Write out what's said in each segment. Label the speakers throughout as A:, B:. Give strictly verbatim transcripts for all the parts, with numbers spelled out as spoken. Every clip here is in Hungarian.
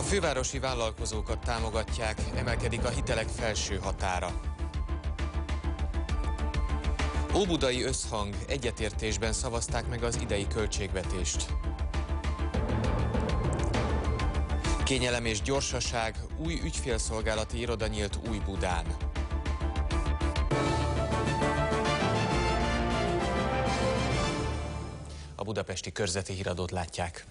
A: A fővárosi vállalkozókat támogatják, emelkedik a hitelek felső határa. Óbudai Összhang, egyetértésben szavazták meg az idei költségvetést. Kényelem és gyorsaság, új ügyfélszolgálati iroda nyílt Újbudán. A budapesti körzeti híradót látják.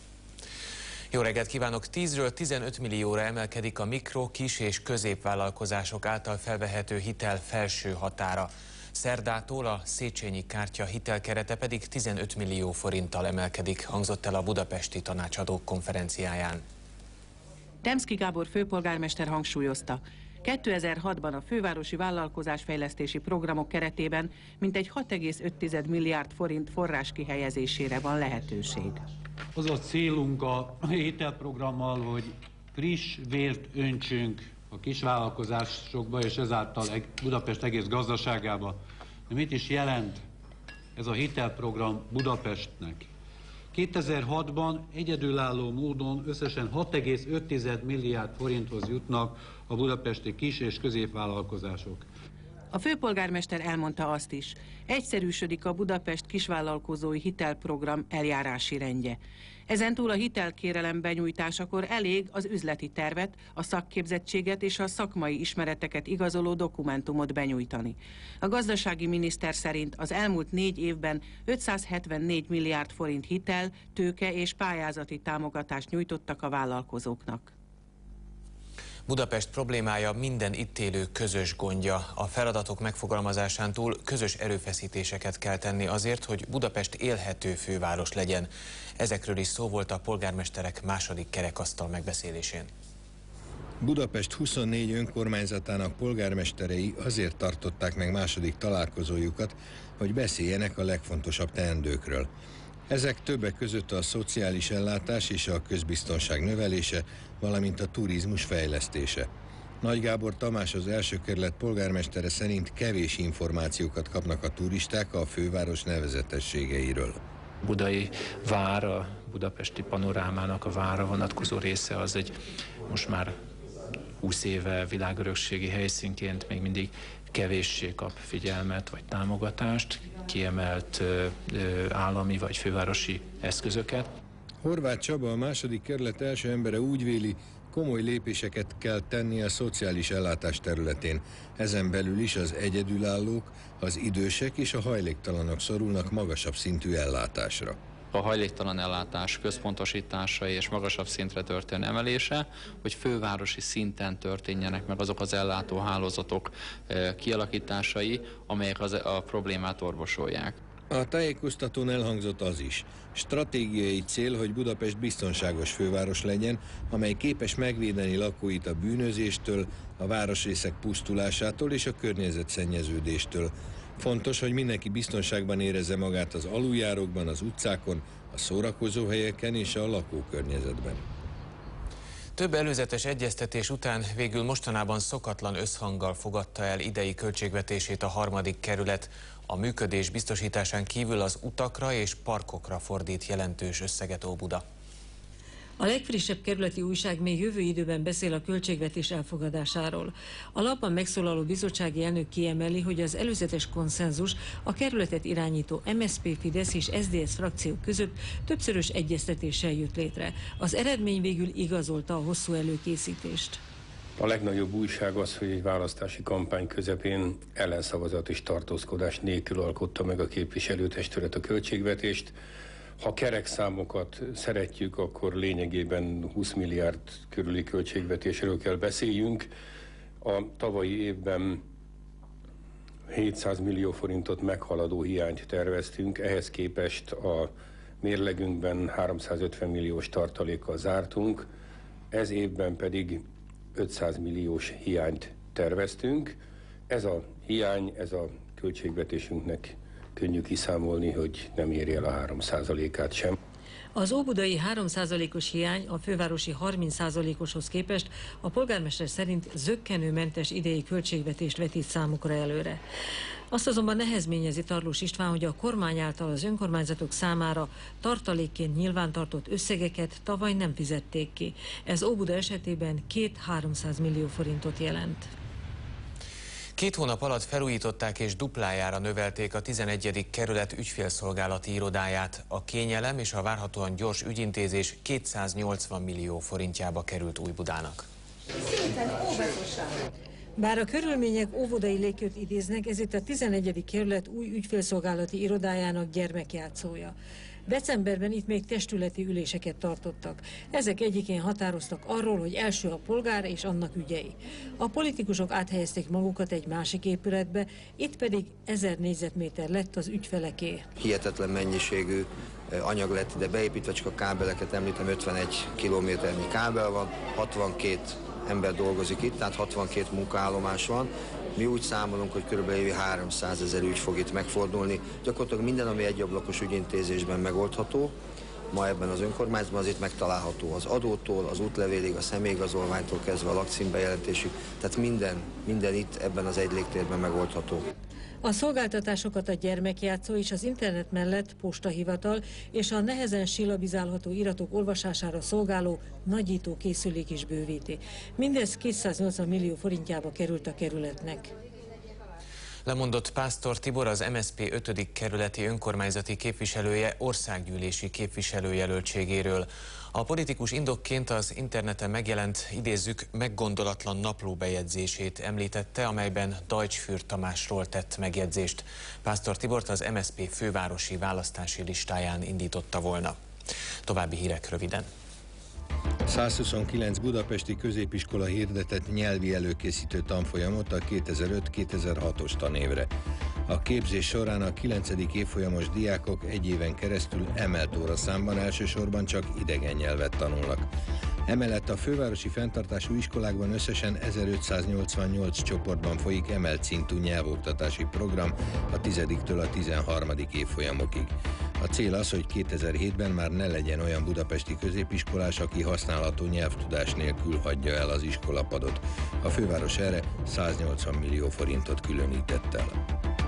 A: Jó reggelt kívánok! tízről tizenöt millióra emelkedik a mikro, kis és középvállalkozások által felvehető hitel felső határa. Szerdától a Széchenyi kártya hitelkerete pedig tizenöt millió forinttal emelkedik, hangzott el a budapesti tanácsadók konferenciáján.
B: Demszky Gábor főpolgármester hangsúlyozta, kétezer-hatban a fővárosi vállalkozásfejlesztési programok keretében mintegy hat egész öt milliárd forint forrás kihelyezésére van lehetőség.
C: Az a célunk a hitelprogrammal, hogy friss vért öntsünk a kisvállalkozásokba, és ezáltal Budapest egész gazdaságába. De mit is jelent ez a hitelprogram Budapestnek? kétezer-hatban egyedülálló módon összesen hat egész öt milliárd forinthoz jutnak a budapesti kis- és középvállalkozások.
B: A főpolgármester elmondta azt is, egyszerűsödik a Budapest kisvállalkozói hitelprogram eljárási rendje. Ezentúl a hitelkérelem benyújtásakor elég az üzleti tervet, a szakképzettséget és a szakmai ismereteket igazoló dokumentumot benyújtani. A gazdasági miniszter szerint az elmúlt négy évben ötszázhetvennégy milliárd forint hitel, tőke és pályázati támogatást nyújtottak a vállalkozóknak.
A: Budapest problémája minden itt élő közös gondja. A feladatok megfogalmazásán túl közös erőfeszítéseket kell tenni azért, hogy Budapest élhető főváros legyen. Ezekről is szó volt a polgármesterek második kerekasztal megbeszélésén.
D: Budapest huszonnégy önkormányzatának polgármesterei azért tartották meg második találkozójukat, hogy beszéljenek a legfontosabb teendőkről. Ezek többek között a szociális ellátás és a közbiztonság növelése, valamint a turizmus fejlesztése. Nagy Gábor Tamás, az első kerület polgármestere szerint kevés információkat kapnak a turisták a főváros nevezetességeiről.
E: Budai vár, a budapesti panorámának a várra vonatkozó része az egy most már húsz éve világörökségi helyszínként még mindig kevéssé kap figyelmet vagy támogatást, kiemelt ö, ö, állami vagy fővárosi eszközöket.
D: Horváth Csaba, a második kerület első embere úgy véli, komoly lépéseket kell tenni a szociális ellátás területén. Ezen belül is az egyedülállók, az idősek és a hajléktalanok szorulnak magasabb szintű ellátásra.
F: A hajléktalan ellátás központosítása és magasabb szintre történő emelése, hogy fővárosi szinten történjenek meg azok az ellátóhálózatok kialakításai, amelyek az, a problémát orvosolják.
D: A tájékoztatón elhangzott az is. Stratégiai cél, hogy Budapest biztonságos főváros legyen, amely képes megvédeni lakóit a bűnözéstől, a városrészek pusztulásától és a környezetszennyeződéstől. Fontos, hogy mindenki biztonságban érezze magát az aluljárókban, az utcákon, a szórakozóhelyeken és a lakókörnyezetben.
A: Több előzetes egyeztetés után végül mostanában szokatlan összhanggal fogadta el idei költségvetését a harmadik kerület. A működés biztosításán kívül az utakra és parkokra fordít jelentős összeget Óbuda.
G: A legfrissebb kerületi újság még jövő időben beszél a költségvetés elfogadásáról. A lapban megszólaló bizottsági elnök kiemeli, hogy az előzetes konszenzus a kerületet irányító em es zé pé, Fidesz és es zé dé es frakciók között többszörös egyeztetéssel jött létre. Az eredmény végül igazolta a hosszú előkészítést.
H: A legnagyobb újság az, hogy egy választási kampány közepén ellenszavazat és tartózkodás nélkül alkotta meg a képviselőtestület a költségvetést. Ha kerek számokat szeretjük, akkor lényegében húsz milliárd körüli költségvetésről kell beszéljünk. A tavalyi évben hétszáz millió forintot meghaladó hiányt terveztünk, ehhez képest a mérlegünkben háromszázötven milliós tartalékkal zártunk, ez évben pedig ötszáz milliós hiányt terveztünk. Ez a hiány, ez a költségvetésünknek könnyű kiszámolni, hogy nem éri el a három százalékát sem.
G: Az óbudai három százalékos hiány a fővárosi harminc százalékoshoz képest a polgármester szerint zökkenőmentes idei költségvetést vetít számukra előre. Azt azonban nehezményezi Tarlós István, hogy a kormány által az önkormányzatok számára tartalékként nyilvántartott összegeket tavaly nem fizették ki. Ez Óbuda esetében két-háromszáz millió forintot jelent.
A: Két hónap alatt felújították és duplájára növelték a tizenegyedik kerület ügyfélszolgálati irodáját. A kényelem és a várhatóan gyors ügyintézés kétszáznyolcvan millió forintjába került Újbudának.
G: Bár a körülmények óvodai légkört idéznek, ez itt a tizenegyedik kerület új ügyfélszolgálati irodájának gyermekjátszója. Decemberben itt még testületi üléseket tartottak. Ezek egyikén határoztak arról, hogy első a polgár és annak ügyei. A politikusok áthelyezték magukat egy másik épületbe, itt pedig ezer négyzetméter lett az ügyfeleké.
I: Hihetetlen mennyiségű anyag lett ide beépítve, csak a kábeleket említem, ötvenegy kilométernyi kábel van, hatvankét ember dolgozik itt, tehát hatvankét munkaállomás van. Mi úgy számolunk, hogy körülbelül háromszázezer ügy fog itt megfordulni. Gyakorlatilag minden, ami egyablakos ügyintézésben megoldható, ma ebben az önkormányzatban az itt megtalálható. Az adótól, az útlevélig, a személyigazolványtól kezdve a lakcímbejelentésig, tehát minden, minden itt ebben az egy légtérben megoldható.
G: A szolgáltatásokat a gyermekjátszó és az internet mellett postahivatal és a nehezen silabizálható iratok olvasására szolgáló nagyító készülék is bővíti. Mindez kétszáznyolcvan millió forintjába került a kerületnek.
A: Lemondott Pásztor Tibor, az em es zé pé ötödik kerületi önkormányzati képviselője országgyűlési képviselőjelöltségéről. A politikus indokként az interneten megjelent, idézzük, meggondolatlan naplóbejegyzését említette, amelyben Deutsch-Fürth Tamásról tett megjegyzést. Pásztor Tibort az em es zé pé fővárosi választási listáján indította volna. További hírek röviden.
D: százhuszonkilenc budapesti középiskola hirdetett nyelvi előkészítő tanfolyamot a kétezer-öt kétezer-hatos tanévre. A képzés során a kilencedik évfolyamos diákok egy éven keresztül emelt óraszámban elsősorban csak idegen nyelvet tanulnak. Emellett a fővárosi fenntartású iskolákban összesen ezerötszáznyolcvannyolc csoportban folyik emelt szintű nyelvoktatási program a tizediktől a tizenharmadik évfolyamokig. A cél az, hogy kétezer-hétben már ne legyen olyan budapesti középiskolás, aki használható nyelvtudás nélkül hagyja el az iskolapadot. A főváros erre száznyolcvan millió forintot különített el.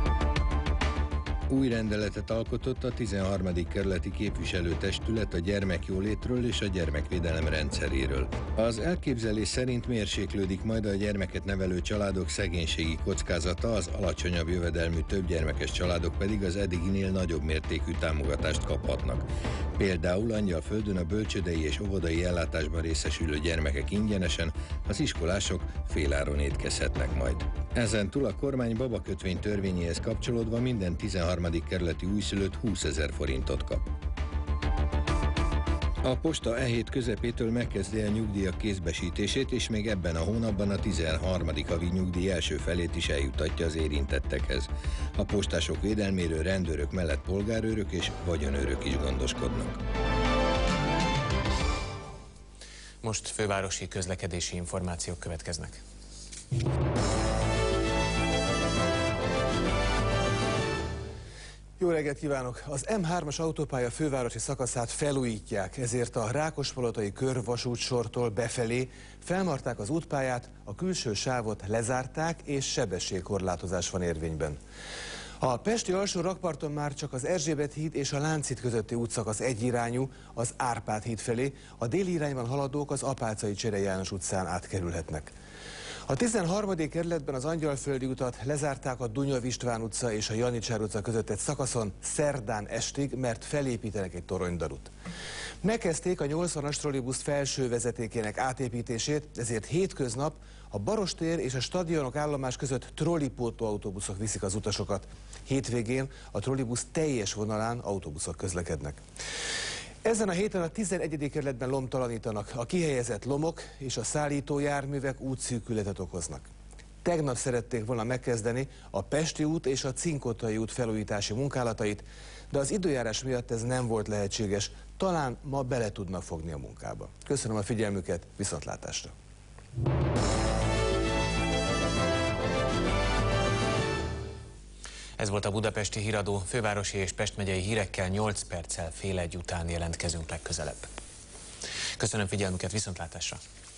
D: Új rendeletet alkotott a tizenharmadik kerületi képviselőtestület a gyermekjólétről és a gyermekvédelem rendszeréről. Az elképzelés szerint mérséklődik majd a gyermeket nevelő családok szegénységi kockázata, az alacsonyabb jövedelmű többgyermekes családok pedig az eddiginél nagyobb mértékű támogatást kaphatnak. Például Angyalföldön a bölcsődei és óvodai ellátásban részesülő gyermekek ingyenesen, az iskolások féláron étkezhetnek majd. Ezen túl a kormány babakötvény törvényéhez kapcsolódva minden tizenharmadik kerületi újszülött húszezer forintot kap. A posta e hét közepétől megkezdi a nyugdíjak kézbesítését, és még ebben a hónapban a tizenharmadik havi nyugdíj első felét is eljutatja az érintettekhez. A postások védelméről rendőrök mellett polgárőrök és vagyonőrök is gondoskodnak.
A: Most fővárosi közlekedési információk következnek.
J: Jó reggelt kívánok! Az M hármas autópálya fővárosi szakaszát felújítják, ezért a Rákospalotai körvasútsortól befelé felmarták az útpályát, a külső sávot lezárták és sebességkorlátozás van érvényben. A pesti alsó rakparton már csak az Erzsébet híd és a Lánchíd közötti útszakasz egyirányú, az Árpád híd felé, a déli irányban haladók az Apáczai Csere János utcán átkerülhetnek. A tizenharmadik kerületben az Angyalföldi utat lezárták a Dunyav István utca és a Janicsár utca között egy szakaszon szerdán estig, mert felépítenek egy toronydarut. Megkezdték a nyolcvanas trollibusz felső vezetékének átépítését, ezért hétköznap a Barostér és a stadionok állomás között trollipótló autóbuszok viszik az utasokat. Hétvégén a trollibusz teljes vonalán autóbuszok közlekednek. Ezen a héten a tizenegyedik kerületben lomtalanítanak, a kihelyezett lomok és a szállító járművek útszűkületet okoznak. Tegnap szerették volna megkezdeni a Pesti út és a Cinkotai út felújítási munkálatait, de az időjárás miatt ez nem volt lehetséges, talán ma bele tudnak fogni a munkába. Köszönöm a figyelmüket, viszontlátásra!
A: Ez volt a Budapesti Híradó, fővárosi és Pest megyei hírekkel nyolc perccel fél egy után jelentkezünk legközelebb. Köszönöm figyelmüket, viszontlátásra!